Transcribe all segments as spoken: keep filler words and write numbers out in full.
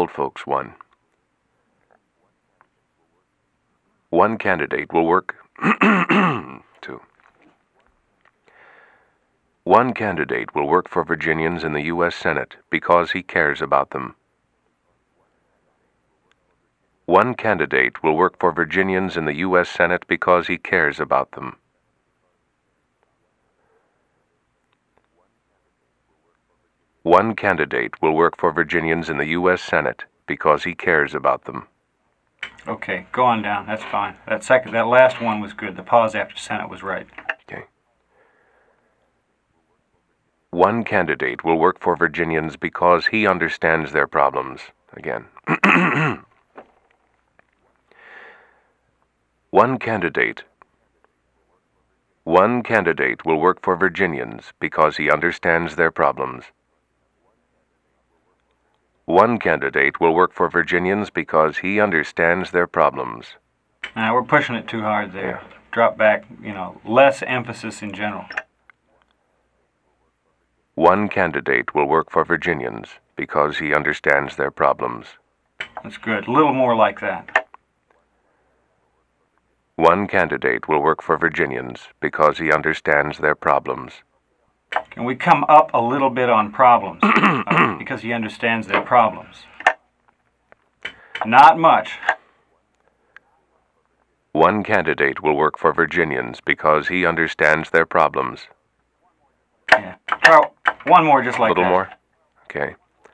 Old folks won. One candidate will work. Two. One candidate will work for Virginians in the U S Senate because he cares about them. One candidate will work for Virginians in the U S Senate because he cares about them. One candidate will work for Virginians in the U S Senate because he cares about them. Okay, go on down. That's fine. That second, that last one was good. The pause after Senate was right. Okay. One candidate will work for Virginians because he understands their problems. Again. One candidate. One candidate will work for Virginians because he understands their problems. One candidate will work for Virginians because he understands their problems. Now, we're pushing it too hard there. Yeah. Drop back, you know, less emphasis in general. One candidate will work for Virginians because he understands their problems. That's good. A little more like that. One candidate will work for Virginians because he understands their problems. Can we come up a little bit on problems? uh, because he understands their problems. Not much. One candidate will work for Virginians because he understands their problems. Yeah. Try one more just like that. A little that. more? Okay.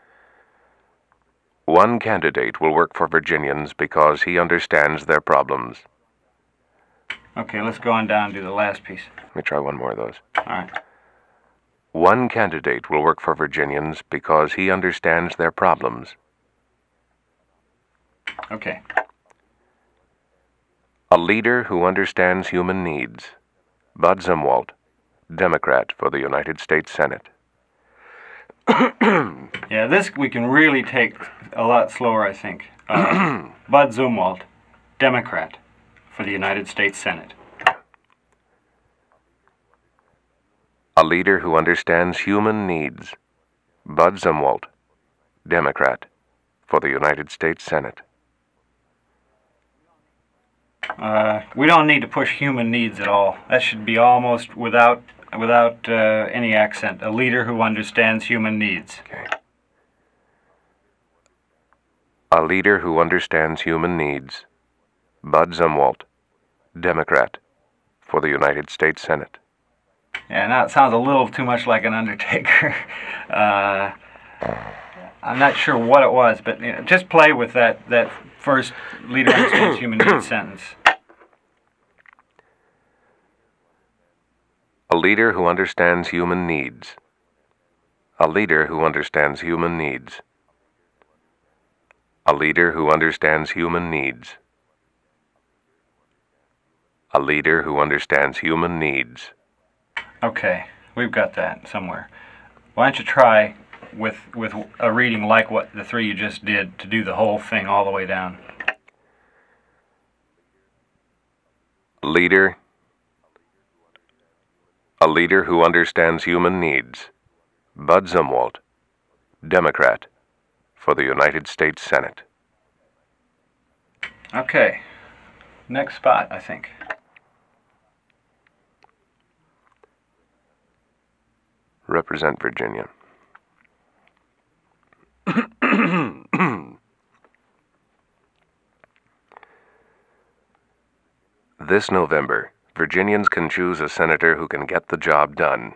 One candidate will work for Virginians because he understands their problems. Okay, let's go on down and do the last piece. Let me try one more of those. All right. One candidate will work for Virginians because he understands their problems. Okay. A leader who understands human needs. Bud Zumwalt, Democrat for the United States Senate. Yeah, this we can really take a lot slower, I think. Uh, Bud Zumwalt, Democrat for the United States Senate. A leader who understands human needs. Bud Zumwalt, Democrat for the United States Senate. Uh, we don't need to push human needs at all. That should be almost without without uh, any accent. A leader who understands human needs. Okay. A leader who understands human needs. Bud Zumwalt, Democrat for the United States Senate. Yeah, now it sounds a little too much like an undertaker. uh, I'm not sure what it was, but you know, just play with that, that first leader who understands human needs sentence. A leader who understands human needs. A leader who understands human needs. A leader who understands human needs. A leader who understands human needs. Okay, we've got that somewhere. Why don't you try with with a reading like what the three you just did to do the whole thing all the way down. Leader. A leader who understands human needs. Bud Zumwalt, Democrat for the United States Senate. Okay, next spot, I think. Represent Virginia. This November, Virginians can choose a senator who can get the job done.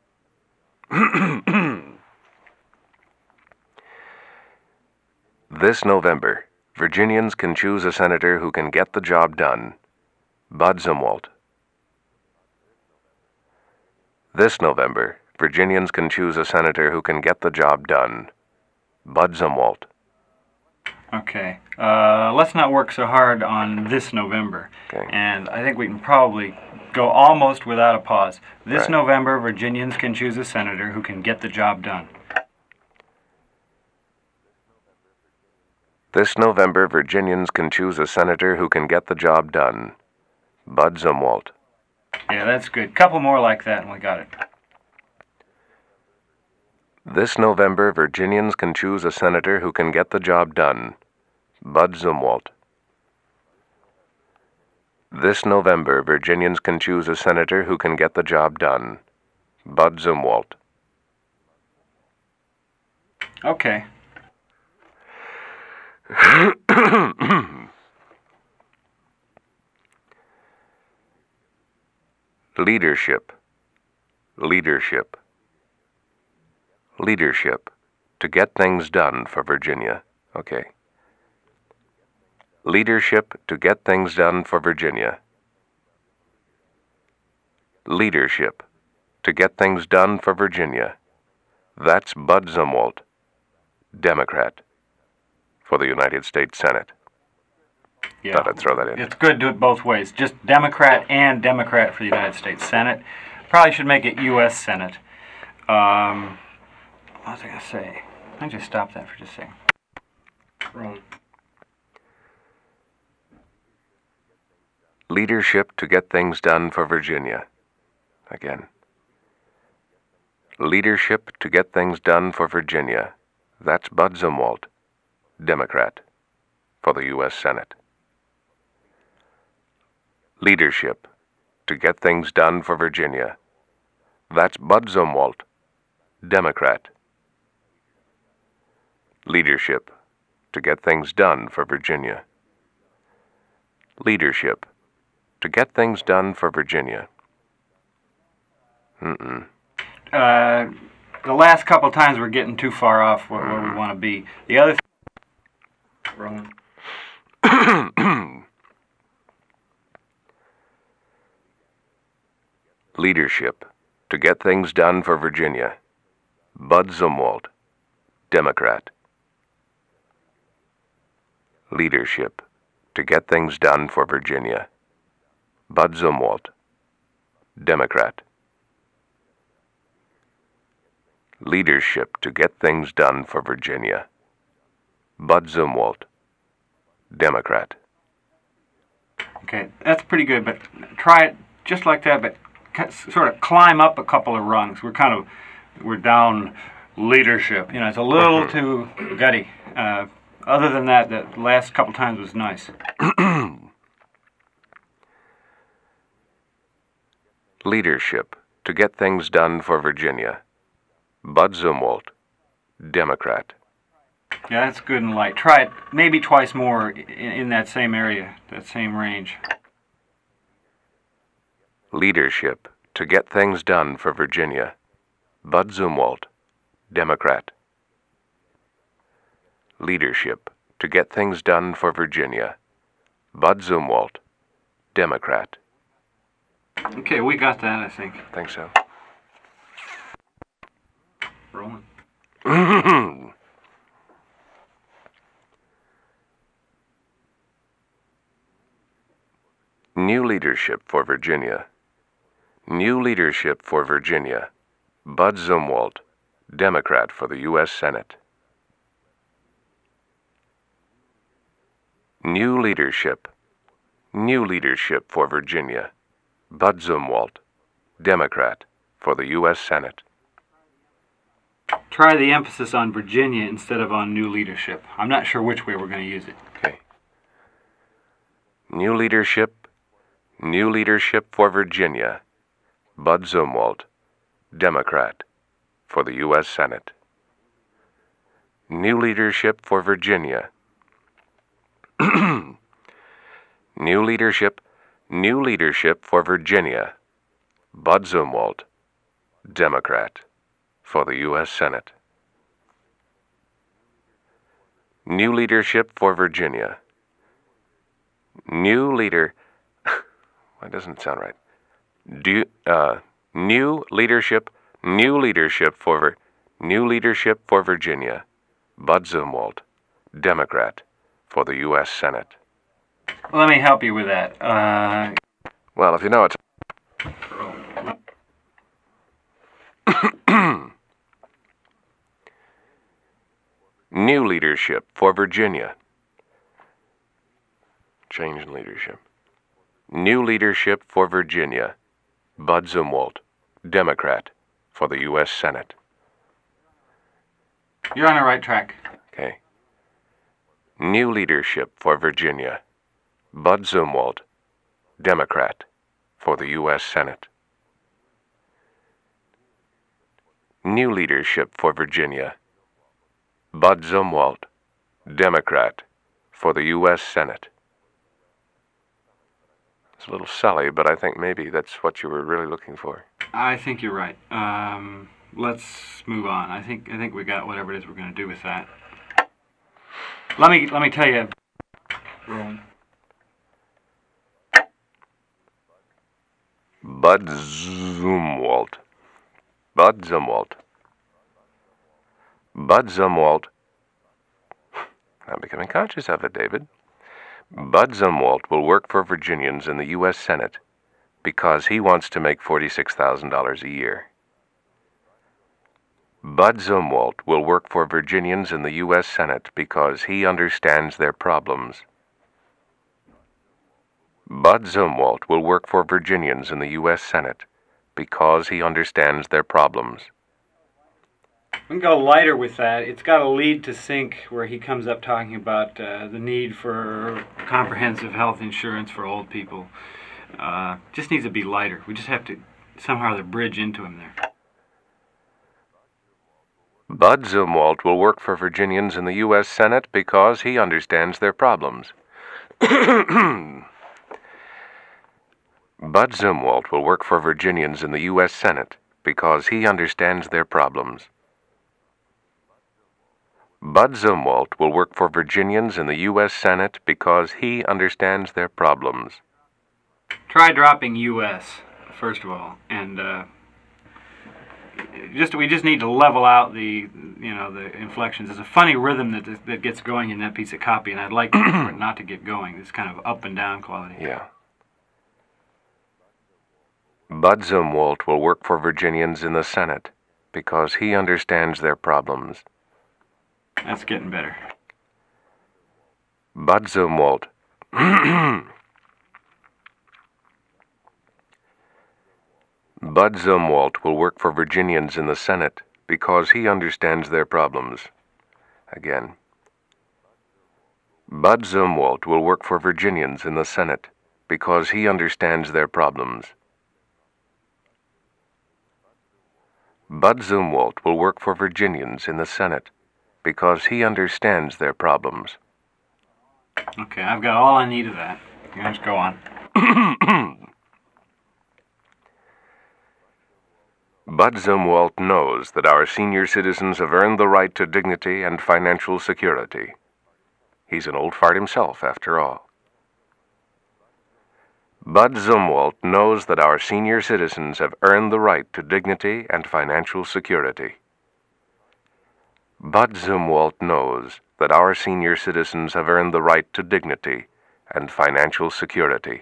This November, Virginians can choose a senator who can get the job done. Bud Zumwalt. This November, Virginians can choose a senator who can get the job done. Bud Zumwalt. Okay, uh, let's not work so hard on this November. Okay. And I think we can probably go almost without a pause. This Right. November, Virginians can choose a senator who can get the job done. This November, Virginians can choose a senator who can get the job done. Bud Zumwalt. Yeah, that's good. Couple more like that and we got it. This November, Virginians can choose a senator who can get the job done. Bud Zumwalt. This November, Virginians can choose a senator who can get the job done. Bud Zumwalt. Okay. Leadership. Leadership. Leadership. To get things done for Virginia. Okay. Leadership to get things done for Virginia. Leadership. To get things done for Virginia. That's Bud Zumwalt, Democrat, for the United States Senate. Yeah. Thought I'd throw that in. It's good to do it both ways. Just Democrat and Democrat for the United States Senate. Probably should make it U S Senate. Um, what was I going to say? Let me just stop that for just a second. Wrong. Leadership to get things done for Virginia. Again. Leadership to get things done for Virginia. That's Bud Zumwalt, Democrat, for the U S Senate. Leadership to get things done for Virginia. That's Bud Zumwalt, Democrat. Leadership to get things done for Virginia. Leadership to get things done for Virginia. Mm-mm. Uh, the last couple times we're getting too far off where, where we want to be. The other th- Wrong. Leadership to get things done for Virginia. Bud Zumwalt, Democrat. Leadership to get things done for Virginia. Bud Zumwalt, Democrat. Leadership to get things done for Virginia. Bud Zumwalt, Democrat. Okay, that's pretty good, but try it just like that, but sort of climb up a couple of rungs. We're kind of, we're down leadership. You know, it's a little too gutty. Uh, other than that, the last couple times was nice. Leadership to get things done for Virginia. Bud Zumwalt, Democrat. Yeah, that's good and light. Try it maybe twice more in, in that same area, that same range. Leadership to get things done for Virginia. Bud Zumwalt, Democrat. Leadership to get things done for Virginia. Bud Zumwalt, Democrat. Okay, we got that, I think. Think so. Rolling. New leadership for Virginia. New leadership for Virginia. Bud Zumwalt, Democrat for the U S Senate. New leadership. New leadership for Virginia. Bud Zumwalt, Democrat for the U S Senate. Try the emphasis on Virginia instead of on new leadership. I'm not sure which way we're going to use it. Okay. New leadership. New leadership for Virginia. Bud Zumwalt, Democrat for the U S Senate. New leadership for Virginia. New leadership. New leadership for Virginia. Bud Zumwalt, Democrat for the U S Senate. New leadership for Virginia. New leader. That doesn't sound right. Do uh, new leadership. New leadership for Vir- new leadership for Virginia. Bud Zumwalt, Democrat for the U S Senate. Let me help you with that. Uh, Well, if you know it. New leadership for Virginia. Change in leadership. New leadership for Virginia. Bud Zumwalt, Democrat for the U S Senate. You're on the right track. Okay. New leadership for Virginia. Bud Zumwalt, Democrat, for the U S Senate. New leadership for Virginia. Bud Zumwalt, Democrat, for the U S Senate. It's a little sully, but I think maybe that's what you were really looking for. I think you're right. Um, let's move on. I think I think we got whatever it is we're going to do with that. Let me let me tell you. Bud Zumwalt. Bud Zumwalt. Bud Zumwalt. I'm becoming conscious of it, David. Bud Zumwalt will work for Virginians in the U S Senate because he wants to make forty-six thousand dollars a year. Bud Zumwalt will work for Virginians in the U S Senate because he understands their problems. Bud Zumwalt will work for Virginians in the U S Senate because he understands their problems. We can go lighter with that. It's got a lead to sync where he comes up talking about uh, the need for comprehensive health insurance for old people. Uh, just needs to be lighter. We just have to somehow the bridge into him there. Bud Zumwalt will work for Virginians in the U S Senate because he understands their problems. Bud Zumwalt will work for Virginians in the U S Senate because he understands their problems. Bud Zumwalt will work for Virginians in the U S Senate because he understands their problems. Try dropping U S first of all, and uh, just we just need to level out the you know the inflections. There's a funny rhythm that that gets going in that piece of copy, and I'd like for it not to get going. This kind of up and down quality. Yeah. Bud Zumwalt will work for Virginians in the Senate because he understands their problems. That's getting better. Bud Zumwalt. Bud Zumwalt will work for Virginians in the Senate because he understands their problems. Again. Bud Zumwalt will work for Virginians in the Senate because he understands their problems. Bud Zumwalt will work for Virginians in the Senate because he understands their problems. Okay, I've got all I need of that. Let's go on. Bud Zumwalt knows that our senior citizens have earned the right to dignity and financial security. He's an old fart himself, after all. Bud Zumwalt knows that our senior citizens have earned the right to dignity and financial security. Bud Zumwalt knows that our senior citizens have earned the right to dignity and financial security.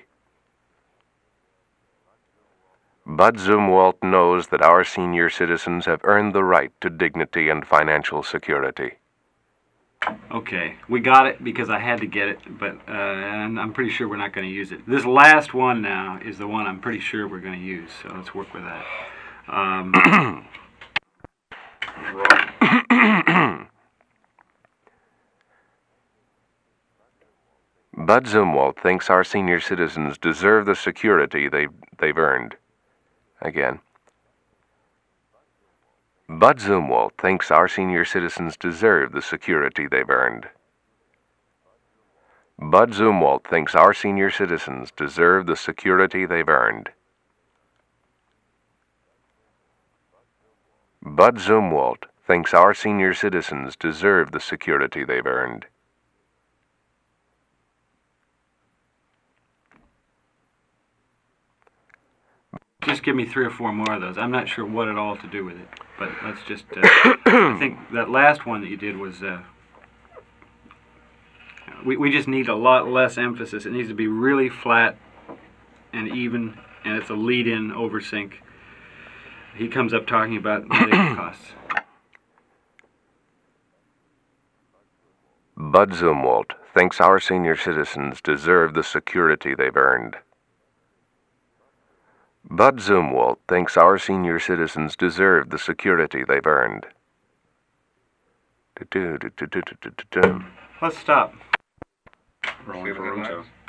Bud Zumwalt knows that our senior citizens have earned the right to dignity and financial security. Okay, we got it because I had to get it, but uh, and I'm pretty sure we're not going to use it. This last one now is the one I'm pretty sure we're going to use, so let's work with that. Um, Bud Zumwalt thinks our senior citizens deserve the security they've, they've earned. Again. Bud Zumwalt thinks our senior citizens deserve the security they've earned. Bud Zumwalt thinks our senior citizens deserve the security they've earned. Bud Zumwalt thinks our senior citizens deserve the security they've earned. Just give me three or four more of those. I'm not sure what at all to do with it, but let's just. Uh, I think that last one that you did was. Uh, we we just need a lot less emphasis. It needs to be really flat and even, and it's a lead-in oversync. He comes up talking about medical costs. Bud Zumwalt thinks our senior citizens deserve the security they've earned. Bud Zumwalt thinks our senior citizens deserve the security they've earned. Du-du-du-du-du-du-du-du. Let's stop. Rolling for room two.